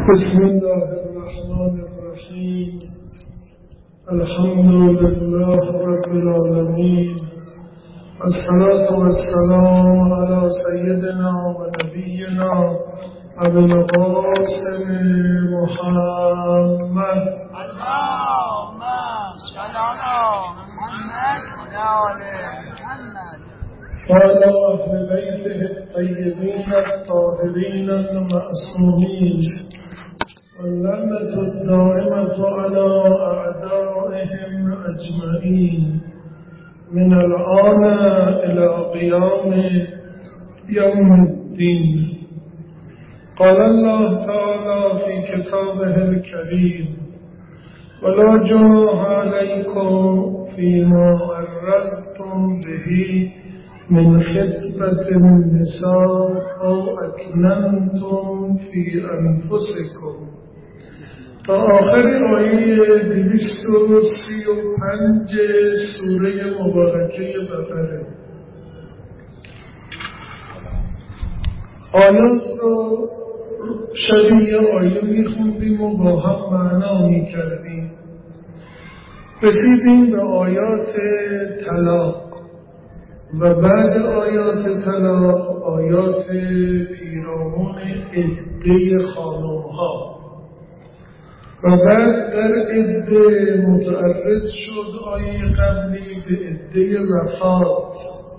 بسم الله الرحمن الرحيم. الحمد لله رب العالمين، الصلاة والسلام على سيدنا ونبينا أبي القاسم محمد. اللهم صل على محمد وعلى آل محمد وعلى أهل بيته الطيبين الطاهرين المعصومين، واللعنة الدائمة على أعدائهم أجمعين من الآن إلى قيام يوم الدين. قال الله تعالى في كتابه الكريم: ولا جناح عليكم فيما عرضتم به من خطبة النساء أو أكننتم في أنفسكم. تا آخر آیه 235 سوره مبارکه بقره. آیات رو شبیه آیه میخوندیم و با هم معنا میکردیم. رسیدیم به آیات طلاق و بعد آیات طلاق آیات پیرامون عده خانم‌ها و بعد در عده متعرض شد آیه قبلی به عده وفات،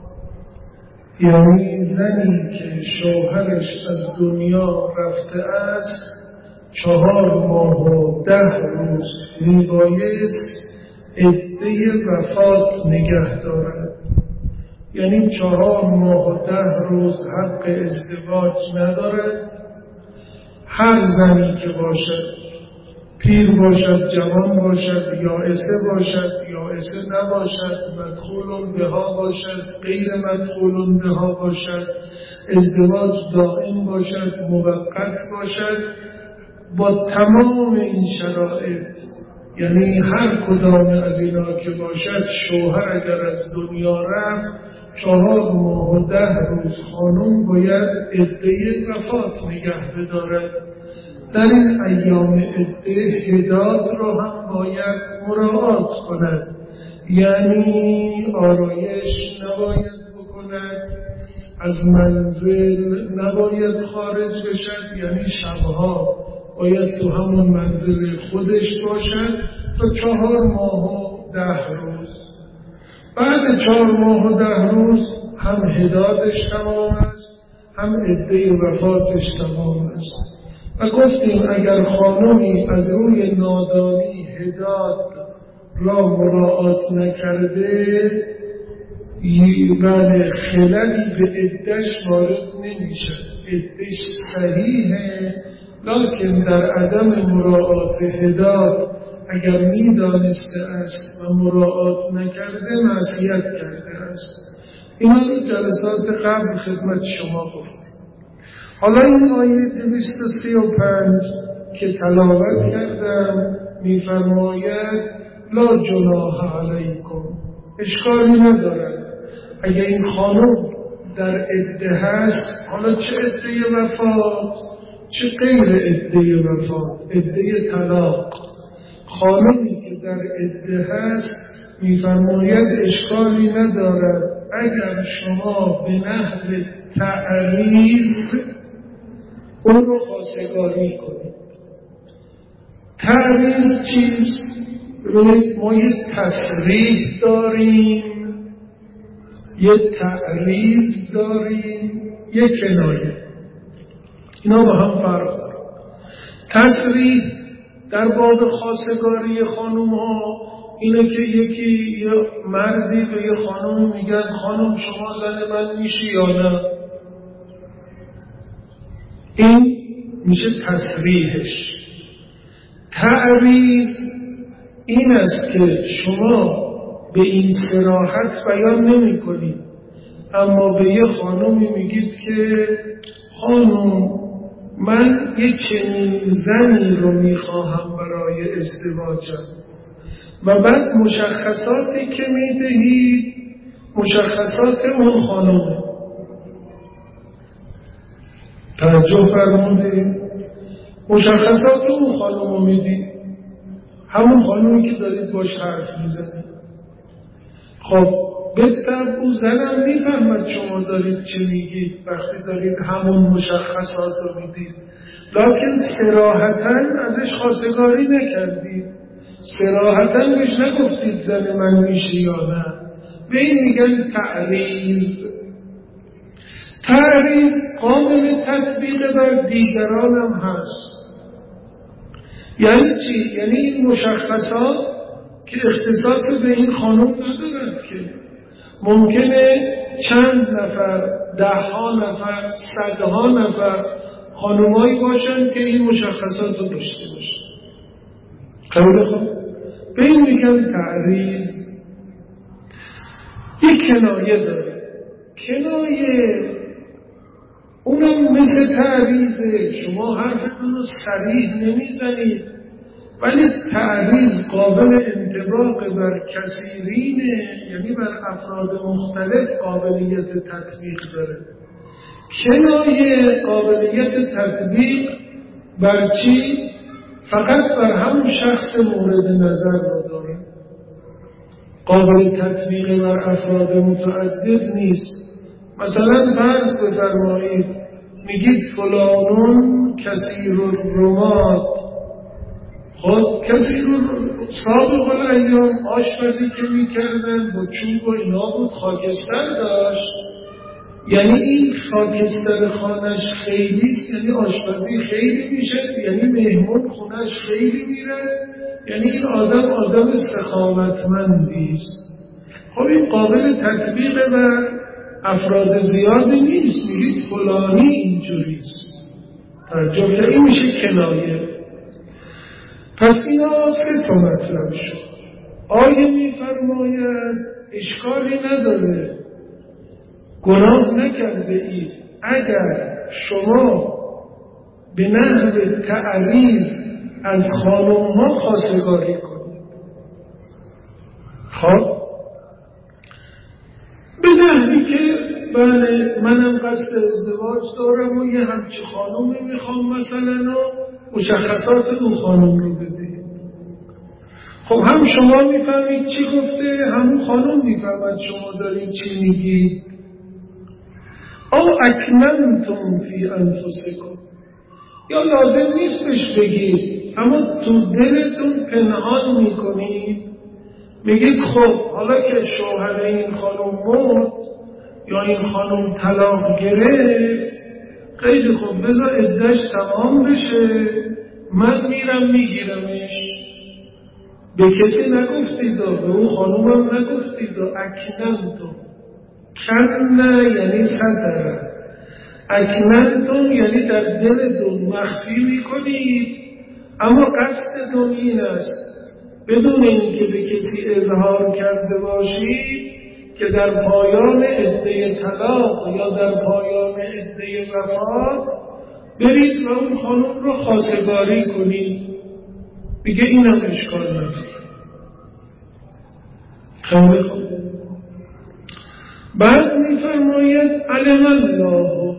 یعنی زنی که شوهرش از دنیا رفته است 4 ماه و 10 روز میبایست عده وفات نگه دارد، یعنی 4 ماه و 10 روز حق ازدواج ندارد. هر زنی که باشد، پیر باشد، جوان باشد، یائسه باشد، یائسه نباشد، مدخول بها باشد، غیر مدخول بها باشد، ازدواج دائم باشد، موقت باشد، با تمام این شرایط، یعنی هر کدام از اینا که باشد، شوهر اگر از دنیا رفت 4 ماه و 10 روز خانم باید عده وفات نگه بدارد. در این ایام عده حداد رو هم باید مراعات کند، یعنی آرایش نباید بکند، از منزل نباید خارج بشد، یعنی شبها باید تو همون منزل خودش باشد تا 4 ماه و 10 روز. بعد 4 ماه و 10 روز هم حدادش تمام است، هم عده وفاتش تمام است. و گفتیم اگر خانمی از روی نادانی حداد را مراعات نکرده، بله خللی به عدش وارد نمیشه، عدش صحیحه، لکن در عدم مراعات حداد اگر میدانسته است و مراعات نکرده معصیت کرده است. اینا رو جلسات قبل خدمت شما گفتیم. حالا این آیه 235 که تلاوت کردم میفرماید لا جناح علیکم، اشکالی ندارد اگر این خانم در عده هست، حالا چه عده وفات چه غیر عده وفات، عده طلاق، خانمی که در عده هست میفرماید اشکالی ندارد اگر شما به نحو تعریض اون رو خواستگاری کنید. تعریض چیست؟ ببینید ما یه تصریح داریم، یه تعریض داریم، یه کنایه. اینا با هم فرق داره. تصریح در باب خواستگاری خانم ها اینه که یکی یه مردی به یه خانم میگن خانم شما زن من میشی یا نه، این میشه تصریحش. تعریض این است که شما به این صراحت بیان نمی کنید، اما به یه خانومی میگید که خانم من یه چنین زنی رو میخواهم برای ازدواجم، و بعد مشخصاتی که میدهید مشخصات اون خانومه. توجه فرمودید؟ مشخصات اون خانم رو میدید، همون خانومی که دارید باش حرف میزنید. خب بهتر او زنم میفهمد شما دارید چه میگید وقتی دارید همون مشخصات رو میدید، لکن صراحتاً ازش خواستگاری نکردید، صراحتاً بهش نگفتید زن من میشه یا نه. به این میگن تعریض. تعریض قابل تطبیق بر دیگران هم هست. یعنی چی؟ یعنی این مشخصات که اختصاص به این خانم ندارد که ممکنه چند نفر، 10 نفر، 100 نفر خانمایی باشن که این مشخصات رو داشته باشن. خیلی خوب، به این میگن تعریض. یک کنایه داره، کنایه اونم مثل تعریضه، شما حرفتون رو صریح نمیزنید ولی تعریض قابل انطباق بر کثیرینه، یعنی بر افراد مختلف قابلیت تطبیق داره. کنایه قابلیت تطبیق بر چی؟ فقط بر همون شخص مورد نظر رو داره، قابل تطبیق بر افراد متعدد نیست. مثلا فرض بفرمایید میگید فلانون کثیر الرماد. خب کثیر سابق الایام آشپزی که میکردن با چوب و اینا بود، خاکستر داشت، یعنی این خاکستر خانش خیلیست، یعنی آشپزی خیلی میشه، یعنی مهمون خونش خیلی میره، یعنی این آدم سخاوتمندیست. خب این قابل تطبیق بر افراد زیادی نیست، میگید فلانی اینجوریست، تعجب که این میشه کنایه. پس اینا 3 مطلب شد. آیه میفرماید اشکالی نداره، گناه نکرده اید اگر شما به نحو تعریض از خانم ها خواستگاری کنید. خب به نحوی که بله منم قصد ازدواج دارم و یه همچی خانومی میخوام مثلا و مشخصات اون خانم رو بده. خب هم شما میفهمید چی گفته، همون خانم میفهمد شما دارید چی میگید. او اکننتم فی انفسکم، یا لازم نیست بهش بگید اما تو دلتون پنهان میکنید، میگید خب حالا که شوهر این خانم مرد یا این خانم طلاق گرفت، خیلی خوب بذار عده‌اش تمام بشه، من میرم میگیرمش. به کسی نگفتید، به اون خانم هم نگفتید. اکننتم، کنه یعنی صدر، اکننتم یعنی در دلتون مخفی میکنید، اما قصدتون این است بدون اینکه به کسی اظهار کرده باشید که در پایان عده طلاق یا در پایان عده وفات برید و اون خانم رو خواستگاری کنید. میگه اینم اشکال نداره. خیلی خوب. بعد میفرماید علم الله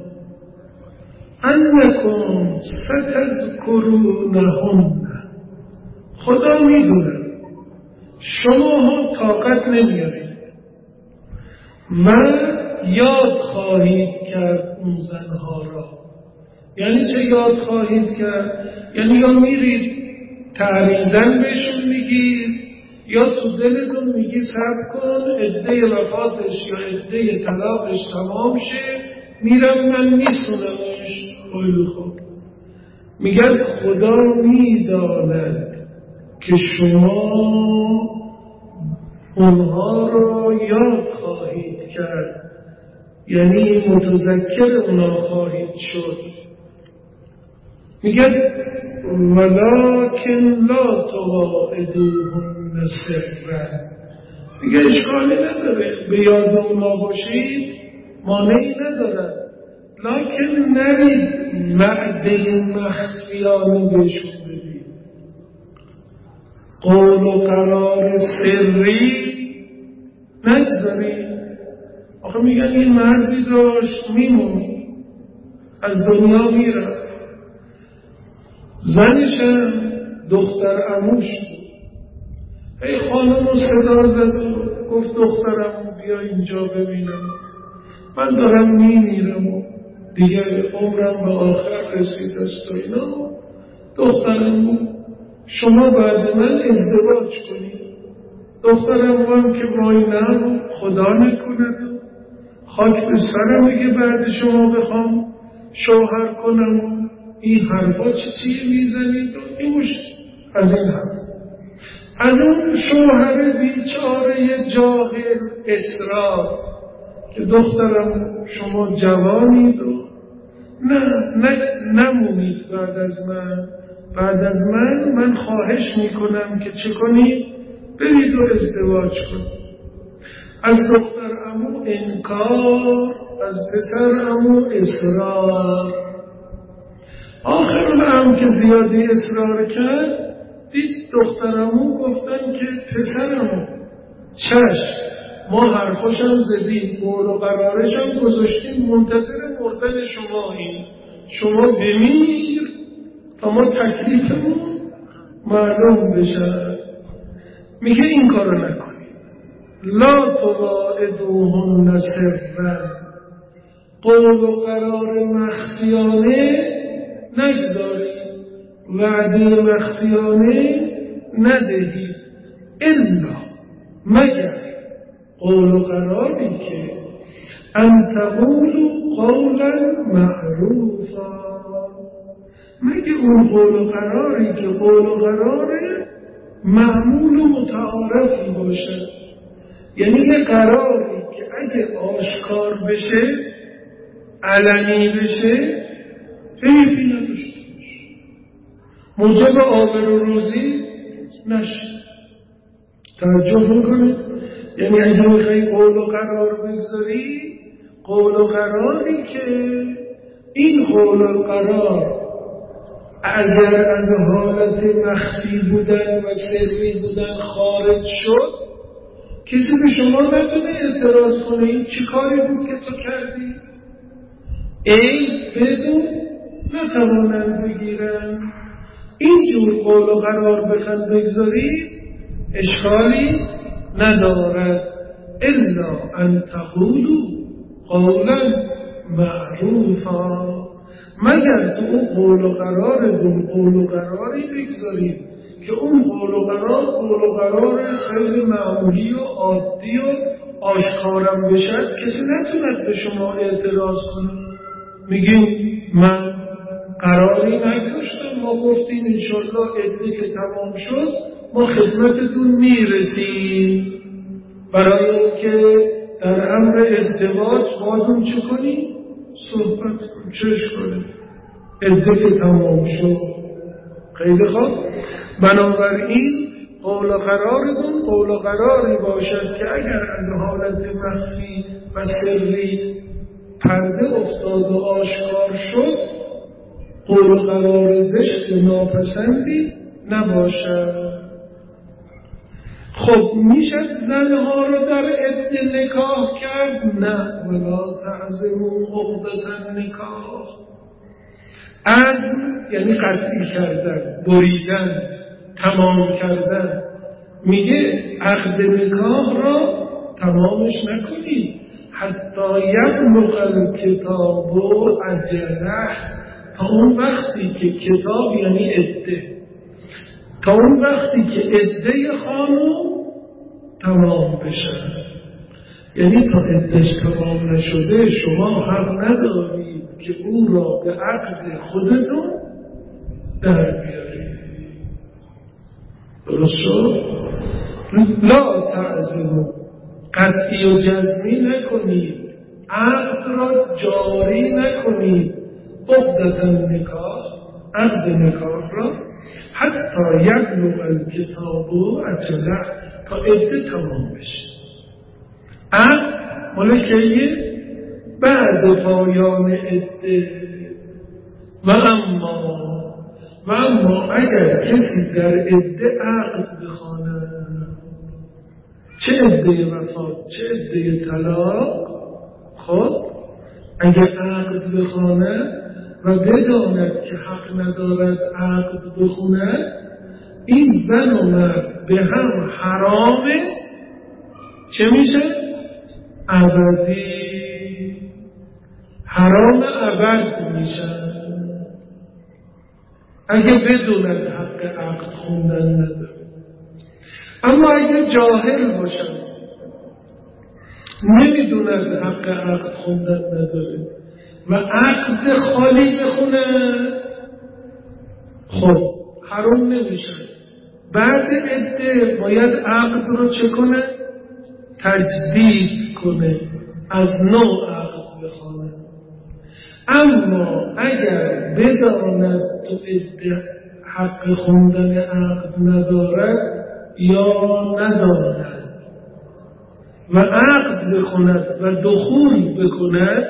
انکم ستذکرونهن، خدا میدونه شما ها طاقت نمیارید و یاد خواهید کرد اون زنها را. یعنی چه یاد خواهید کرد؟ یعنی یا میرید تعریضاً بهشون میگید یا تو دلتون میگی صبر کن عده وفاتش یا عده طلاقش تمام شه میرم من میسونمش. خیلی خوب. میگن خدا میداند که شما اونها رو یاد خواهید کرد، یعنی متذکر اونها خواهید شد. میگن ولکن لا تواعدوهن سرا، میگه اشکالی نداره به یاد اونها باشید، مانعی نداره، لکن نرید وعده مخفیانه بهشون بدید. قول و قرار سری نگذارید. آخه میگن این مردی داشت میمون از دنیا میره، زنشم دختر عموش ای خانم رو صدا زد و گفت دختر عمو بیا اینجا ببینم، من دارم میمیرم و دیگه عمرم به آخر رسید است و اینا. دختر عمو شما بعد من ازدواج کنید. دختر عمو هم که وای نه خدا نکند خاک به سرم میگه بعد شما بخوام شوهر کنم و این حرفا چیه میزنید و این از این حرف. از اون شوهر بیچاره جاهل اصرار که دخترم شما جوانید و نمونید بعد از من خواهش میکنم که چه کنید برید و ازدواج کنید. از دختر عمو انکار، از پسر عمو اصرار. آخر الامر که زیادی اصرار کرد دید دختر عمو گفتن که پسر عمو چشم ما حرفاشم زدیم قول و قرارشم گذاشتیم منتظر مردن شماییم، شما بمیر تا ما تکلیفمون معلوم بشه. میگه این کارو نکنید. لا تواعدوهن سرا، قول و قرار مخفیانه نگذارید، وعده مخفیانه ندهید، الا مگر قول و قراری که ان تقولوا قولا معروفا، مگه اون قول و قراری که قول و قرار معمول و متعارفی باشه، یعنی یه قراری که اگه آشکار بشه علنی بشه حیفی نداشته باشه، موجب آبروریزی نشه. توجه میکنه؟ یعنی اگه میخوایی قول و قرار بگذاری، قول و قراری که این قول و قرار اگر از حالت مخفی بودن و سری بودن خارج شد کسی به شما نتونه اعتراض کنه این چی کاری بود که تو کردی؟ ای بدون نتوانند بگیرن. اینجور قول و قرار بخواد بگذارید اشکالی ندارد، الا ان تقولوا قولا معروفا، مگر تو اون قول و قرارتون قول و قراری بگذارید که اون قول و قرار خیلی معمولی و عادی و آشکارم بشد کسی نتوند به شما اعتراض کنه. میگیم من قراری نگذاشتم، ما گفتیم انشالله عده که تمام شد ما خدمتتون میرسیم، برای اینکه در امر ازدواج بازم چه کنیم؟ صحبت کنیم، چش کنیم، عده که تمام شد. خیلی خوب. بنابراین قول و قرارتون قول و قراری باشد که اگر از حالت مخفی و سری پرده افتاد و آشکار شد قول و قرار زشت ناپسندی نباشد. خب میشد زنها رو در عده نکاح کرد؟ نه. ولا تعزموا عقدة النکاح، عزم یعنی قطعی کردن، بریدن، تمام کردن. میگه عقد نکاح را تمامش نکنید حتی یبلغ الکتاب اجله، تا اون وقتی که کتاب یعنی عده، تا اون وقتی که عده خانم تمام بشه. یعنی تا عدهش تمام نشده شما حق ندارید که او را به عقد خودتون در بیارید. درست شد؟ لا تعزموا، قطعی و جزمی نکنید، عقد را جاری نکنید، عقدة النکاح، عقد نکاح را حتی یبلغ الکتاب اجله، تا عده تمام بشه. عقد مال کیه؟ بعد پایان عده. و اما اگر کسی در عده عقد بخواند، چه عده وفات چه عده طلاق، خب اگر عقد بخواند و بداند که حق ندارد عقد بخوند، این زن و مرد به هم حرامه. چه میشه؟ ابدی، حرام ابد میشن اگه بدوند حق عقد خوندن نداره. اما اگه جاهل باشن، نمیدوند حق عقد خوندن نداره و عقد خالی بخونن، خب حرام نمیشن. بعد عده باید عقد رو چه کنه؟ تجدید کنه، از نو عقد بخونه. اما اگر بداند تو عده حق خوندن عقد ندارد یا ندارد و عقد بخوند و دخول بکند،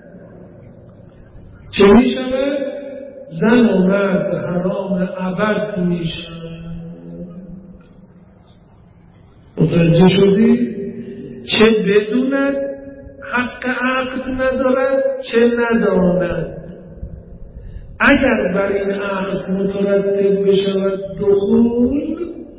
چه می شود؟ زن و مرد حرام ابد می شود. متوجه شدی؟ چه بدوند حق عقد ندارد چه نداند. اگر بر این عقد مترتب بشود دخول،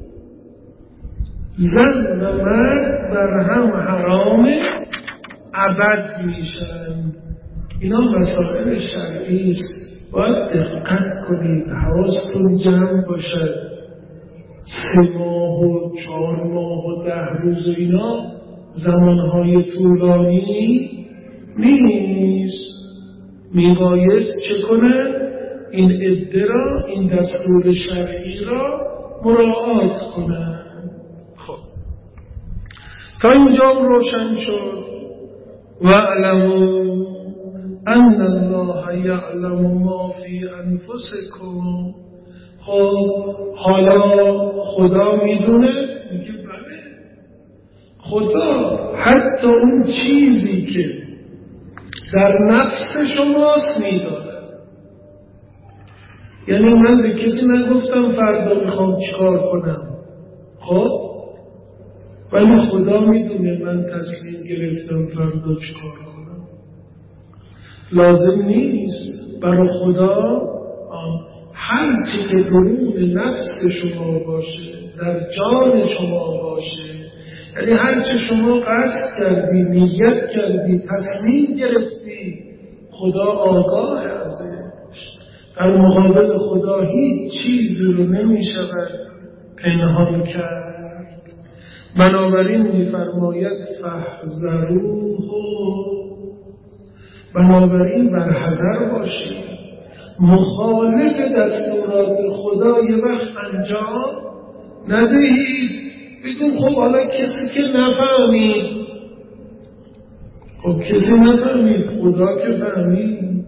زن و مرد بر هم حرام ابد میشن. اینا مسائل شرعی است، باید دقت کنید، حواستون جمع باشد. 3 ماه و 4 ماه و 10 روز و اینا زمانهای طولانی نیست. میبایست چه کنن؟ این عده را، این دستور شرعی را مراعات کنن. خب تا اینجا روشن شد. واعلموا ان الله یعلم ما فی انفسکم. خب حالا خدا میدونه؟ میگه بله، خدا حتی اون چیزی که در نفس شماست میدونه. یعنی من به کسی نگفتم فردا میخوام چیکار کنم، خب ولی خدا میدونه من تصمیم گرفتم فردا چیکار کنم. لازم نیست برای خدا هر چی که درون نفس شما باشه، در جان شما باشه، یعنی هر چی شما قصد کردی، نیت کردی، تصمیم گرفتی، خدا آگاه ازش. در مقابل خدا هیچ چیزی رو نمیشود پنهان کرد. بنابراین میفرماید فاحذروه، بنابراین بر حذر باشید. مخالف دستورات خدا یه وقت انجام ندهید. بگون خب حالا کسی که نفهمید، خب کسی نفهمید، خدا که فهمید.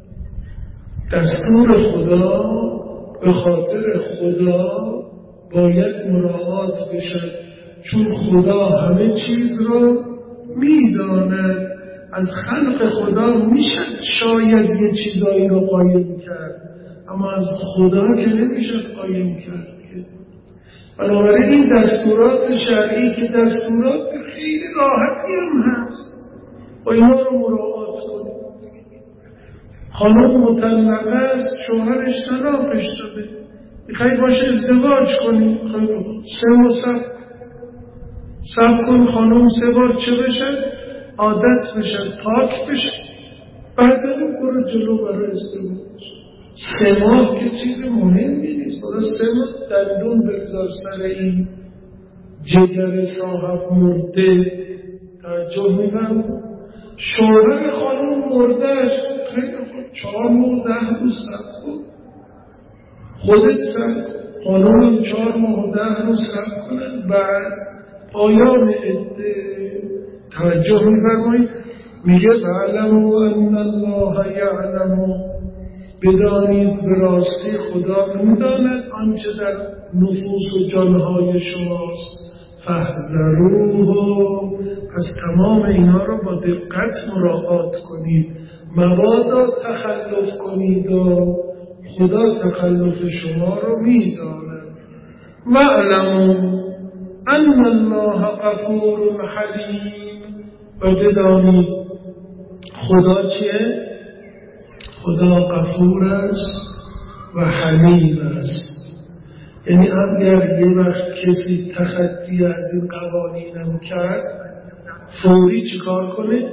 دستور خدا به خاطر خدا باید مراعات بشد، چون خدا همه چیز رو میداند. از خلق خدا میشه شاید یه چیزایی رو قایم کرد، اما از خدا که نمیشه قایم کرد. بنابراین این دستورات شرعی که دستورات خیلی راحتی هم هست، و اینا رو مراعات کنید. خانم مطلقه است، شوهرش طلاقش داده، میخوای باشه ازدواج کنی، 3 ماه صبر کن خانم 3 بار چه بشه؟ عادت بشه، پاک بشه، بعد اون برو جلو برای ازدواج. 3 ماه که چیز مهمی نیست. برای 3 ماه دندون بگذار سر این جگر صاحب مرده. توجه میکنم شوهر خانم مردهش خیلی خود 4 ماه 10 روز صبر کن، خودت صبر کن، خانم 4 ماه و 10 روز صبر کنن، بعد پایان عده. توجه میفرمایید، میگه واعلموا ان الله یعلم، بدانید به راستی خدا میداند آنچه در نفوس و جانهای شماست. فاحذروه، پس تمام اینا رو با دقت مراعات کنید، مبادا تخلف کنید و خدا تخلف شما رو میداند. واعلموا ان الله غفور حلیم، و بدانید خدا چیه؟ خدا غفور است و حلیم است. یعنی اگر یه وقت کسی تخطی از این قوانینم کرد، فوری چیکار کنه؟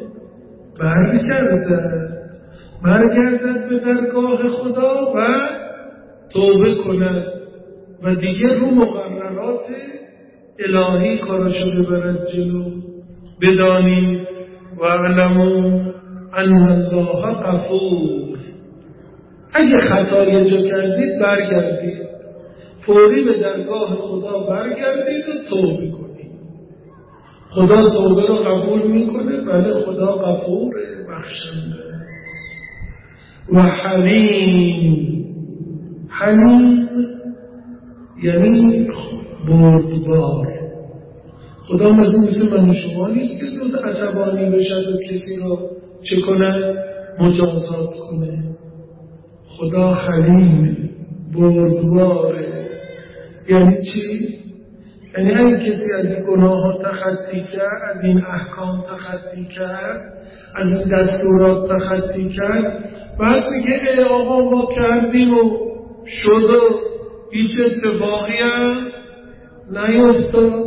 برگردد به درگاه خدا و توبه کند و دیگه رو مقررات الهی کارشو ببرد جلو. بدانید و علموا ان الله غفور. اگه خطا یه جا کردید برگردید، فوری به درگاه خدا برگردید و توبه کنید. خدا توبه رو قبول میکنه. بله، خدا غفوره، بخشنده و حلیم. حلیم یعنی بردبار. خدا مثل من و شما نیست که زود عصبانی بشد و کسی رو چه کنه؟ مجازات کنه. خدا حلیم، بردباره. یعنی چی؟ یعنی اگه کسی از این گناه ها تخطی کرد، از این احکام تخطی کرد، از این دستورات تخطی کرد، بعد میگه ای آقا ما کردیم و شد و هیچ اتفاقی هم نیفتاد.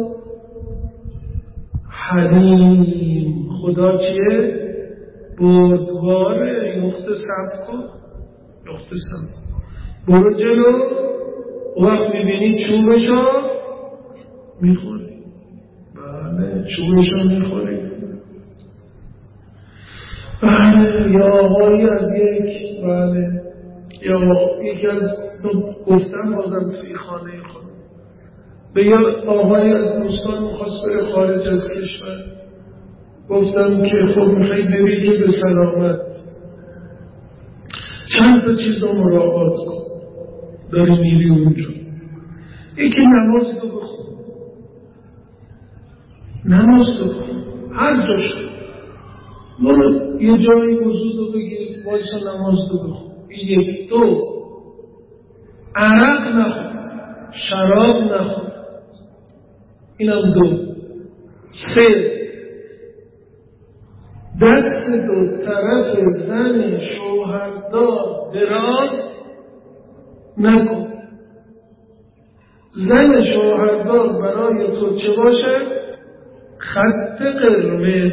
حلیم. خدا چیه؟ بردباره. یخت سب کن، یخت سب برو جلو. وقت میبینی چوبشو میخوری. بله، چوبشو میخوری. بله، یا آقایی از یکی از گفتم بازم توی خانه خودم به یه آقایی از دوستان میخواست بره خارج از کشور. گفتم که خب میخوایی بری که به سلامت چند تا چیز رو مراعات کن داری میری اونجا. یکی نماز رو بخون، نماز رو بخون هر جا شد. برو یه جایی وضو رو بگیر، وایسا نماز رو بخون. یک. دو، عرق نخور، شراب نخور. اینم دو. سه، دست دو طرف زن شوهردار دراز نکن. زن شوهردار برای تو چه باشه؟ خط قرمز.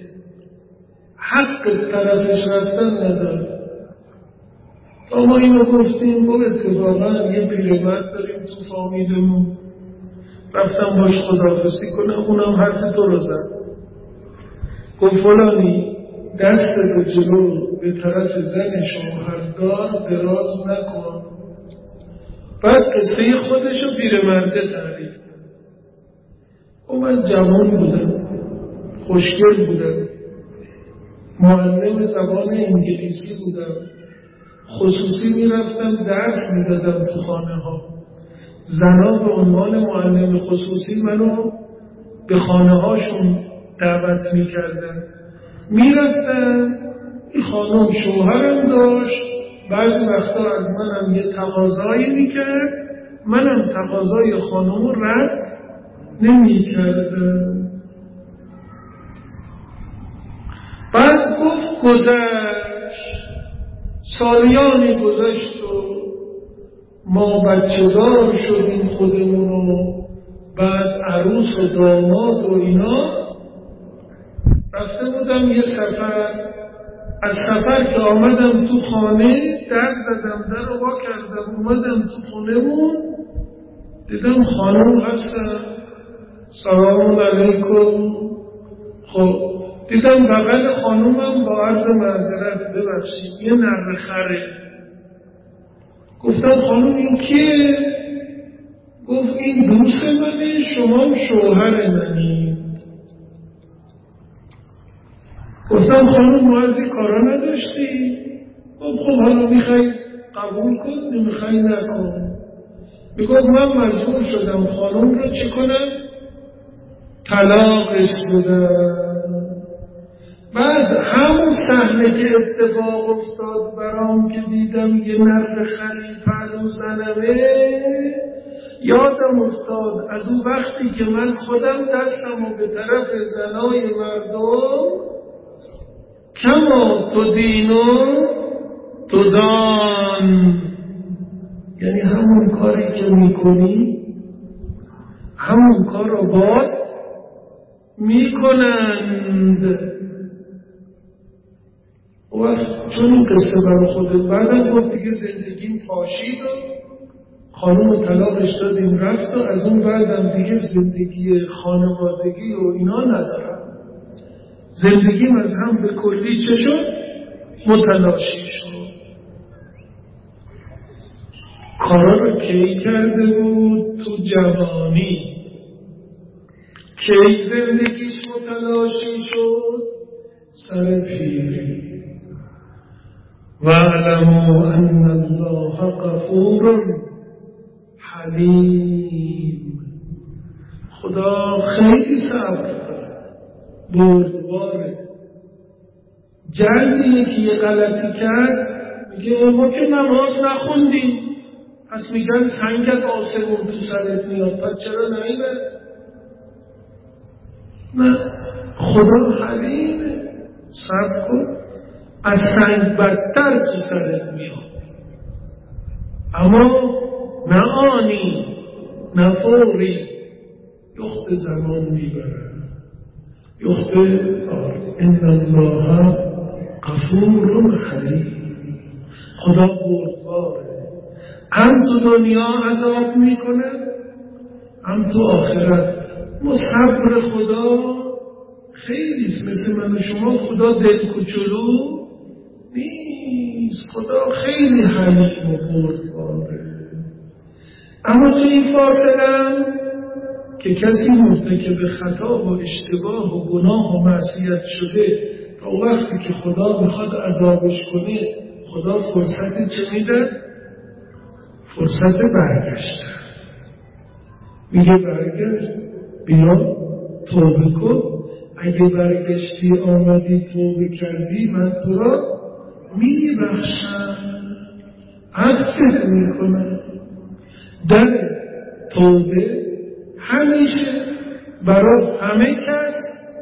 حق طرفش رفتن نداره. تا ما اینو گفتیم، با اتفاقا یه پیرمرد داریم تو فامیلمون، رفتم باش خداحافظی کنم، اونم حرف تو رو زد. گفت فلانی دست به جلو به طرف زن شوهردار دراز نکن. بعد قصه خودشو پیرمرده تعریف کرد. و من جوان بودم، خوشگل بودم، معلم زبان انگلیسی بودم، خصوصی میرفتم درس میدادم تو خانه ها. زنها به عنوان معلم خصوصی منو به خانه هاشون دعوت میکردن. میرفتم، این خانم شوهرم داشت، بعضی وقتا از منم یه تقاضایی میکرد، منم تقاضای خانم رو رد نمیکردم. بعد گفت گذشت، سالیانی گذشت و ما بچه دار شدیم خودمونو، بعد عروس و داماد و اینا. رفته بودم یه سفر، از سفر که آمدم تو خانه در زدم، در رو وا کردم، اومدم تو خونه‌مون، دیدم خانم هستن. سلام علیکم. خب دیدم بغل خانومم با عرض معذرت ببخشید یه نره خره. گفتم خانم این کیه؟ گفت این دوست منه، شما هم شوهر منید. گفتم خانم ما از این کارا نداشتی؟ خب حالا میخوای قبول کن، نمیخوای نکن. میگفت من مجبور شدم خانم رو چی کنم؟ طلاقش بدم. بعد همون صحنه که اتفاق افتاد برام که دیدم یه نر خری پهلو زنمه، یادم افتاد از اون وقتی که من خودم دستمو به طرف زنای مردم کما تو دینو تو دان، یعنی همون کاری که میکنی همون کار رو باید میکنند. و چون این قصه برای خودت بعدم گفت دیگه زندگیم پاشید و خانم و طلاقش دادیم رفت و از اون بعدم دیگه زندگی خانوادگی و اینا ندارم، زندگیم از هم به کلی چه شد؟ متلاشی شد. کارا رو کی کرده بود؟ تو جوانی. کی زندگیش متلاشی شد؟ سر پیری. وَاعْلَمُوا أَنَّ اللَّهَ غَفُورٌ حلیم. خدا خیلی صبر داره، بردباره. جلدیه که یه غلطی کرد میگه ما که نماز نخوندیم، پس میگن سنگ از آسمون تو سرت میاد، پس چرا نمیره؟ نه، خدا حلیمه، صبر کن، از سنگ بدتر تو سرت میاد، اما نه آنی نه فوری، یخت زمان میبره. یخت ان الله غفور حلیم. خدا بردباره، هم تو دنیا عذاب میکنه هم تو آخرت. ما صبر خدا خیلی مثل من و شما خدا دل کوچولو نیست، خدا خیلی حلیم و بردباره. اما تو این فاصله که کسی مرتکب خطا و اشتباه و گناه و معصیت شده، تا وقتی که خدا میخواد عذابش کنه خدا فرصت چه میده؟ فرصت برگشت. میگه برگشت، بیا توبه کن، اگه برگشتی آمدی توبه کردی من تو را میبخشم، عفوت میکنم. در توبه همیشه برای همه کس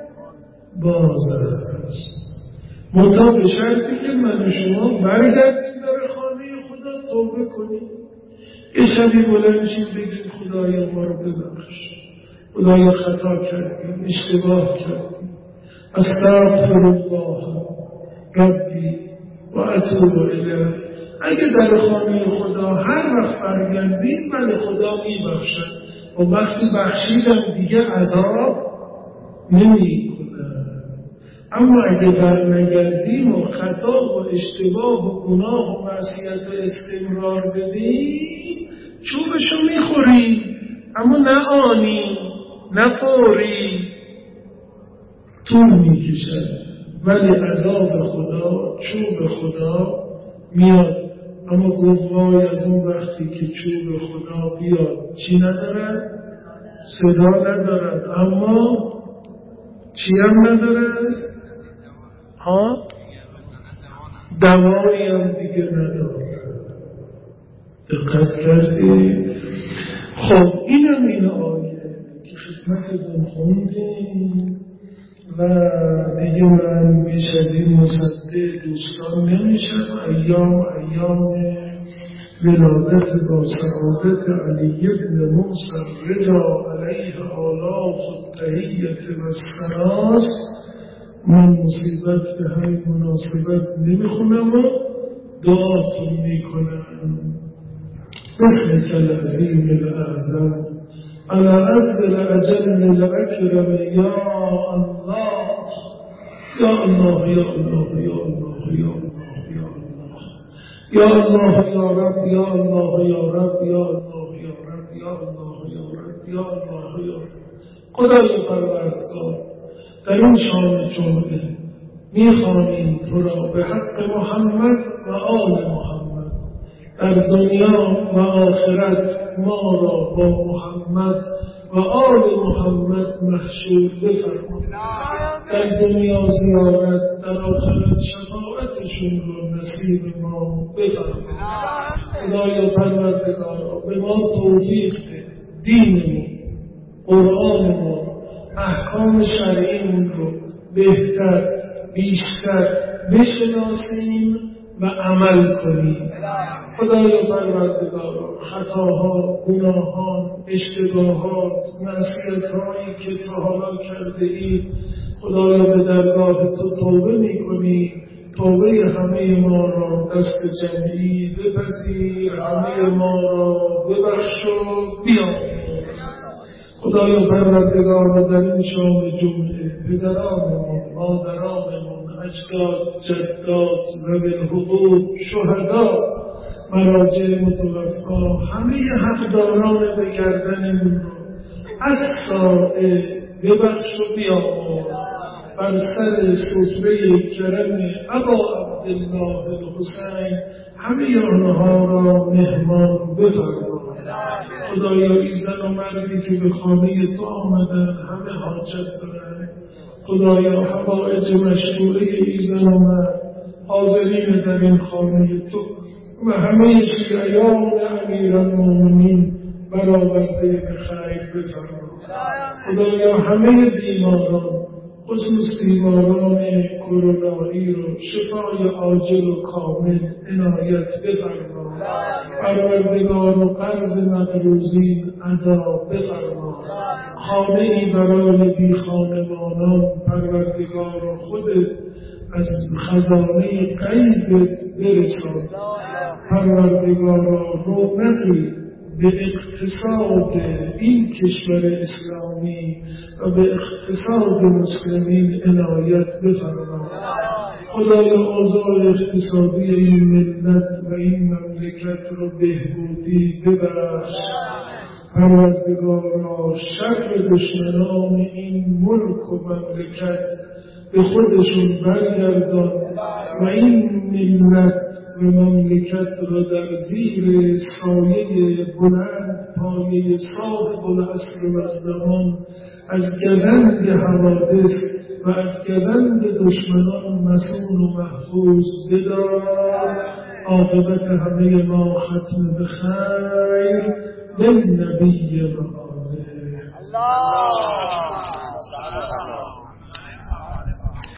باز است، منتها به شرطی که من و شما برگردیم در خانه خدا توبه کنیم. یه شبی بلند شیم بگیم خدای ما رو ببخش، خدای خطا کردیم، اشتباه کردیم، استغفر الله ربی و اتوب الیه. اگه در خانه خدا هر وقت برگردیم من خدا میبخشد و وقتی بخشیدم دیگه عذاب نمی کنم. اما اگه برنگردیم و خطا و اشتباه و گناه و معصیت و استمرار بدیم چوبشو میخوریم، اما نه آنی نه فوری، طول میکشد، ولی عذاب خدا، چوب خدا میاد. اما گفت وای از اون وقتی که چوب خدا بیاد چی ندارن؟ صدا ندارن، اما چی هم ندارن؟ دوایی هم دیگه ندارن. دقت کردی؟ خب اینم این آیه که خدمتتون خوندیم و دیگه من بیش از این مصدق دوستان نمیشم. ایام ولادت با سعادت علی ابن موسی رضا علیه آلاف التحییت و السراس. من مصیبت به همین مناسبت نمیخونم و دعاتون میکنم. بسمك العظیم الاعظم على عز الاجل الاکرم یا الله یا الله یا الله یا الله یا الله یا الله یا رب یا الله یا رب یا الله یا رب یا الله یا رب یا الله یا رب. خدای پروردگار در این شام جمعه میخوانیم تو را به حق محمد و آل محمد، در دنیا و آخرت ما را با محمد و آل محمد محشور بفرما. در دنیا زیارت، در آخرت شفاعتشون رو نصیب ما بفرما. خدای پروردگارا به ما توفیق ده، دینمون، قرآنمون، احکام شرعیمون رو بهتر، بیشتر بشناسیم و عمل کنیم. خدایا پروردگارا، خطاها، گناهان، اشتباهات، معصیت‌هایی که تا حالا کرده ایم خدایا به درگاه تو توبه می‌کنیم. توبه همه ما را دست جمعی بپذیر، همه ما را ببخش و بیامرز. خدایا پروردگارا، در این شام جمعه پدرانمون، مادرانمون، اجداد، جدات، ذوی الحقوق، شهدا، مراجع متوفا، همه حقداران به گردنمون رو از ساعه ببخش و بیامرز. بر سر سفره کرم ابا عبدالله الحسین همه آنها را مهمان بفرما. خدایا این زن و مردی که به خانه تو آمدن همه حاجت دارن، خدایا حوائج مشروعه این زن و مرد حاضرین در این خانه تو و همه شیعیان امیرالمومنین برآورده به خیر بفرما. خدایا همه بیماران خصوص بیماران کرونایی رو شفای عاجل و کامل عنایت بفرما. پروردگار و قرض مقروضین ادا بفرما. خانه‌ای برای بی خانمانان پروردگار و خودت از خزانه غیب برسان. پروردگار رونقی به اقتصاد این کشور اسلامی و به اقتصاد مسلمین عنایت بفرما. خدایا اوضاع اقتصادی این ملت و این مملکت رو بهبودی ببخش. پروردگارا شر دشمنان این ملک و مملکت به خودشون برگردان و این ملت و مملکت را در زیر سایه بلند پایه صاحب العصر و الزمان از گزند حوادث و از گزند دشمنان مسئول و محفوظ بدار. عاقبت همه ما ختم به خیر بالنبی و آله.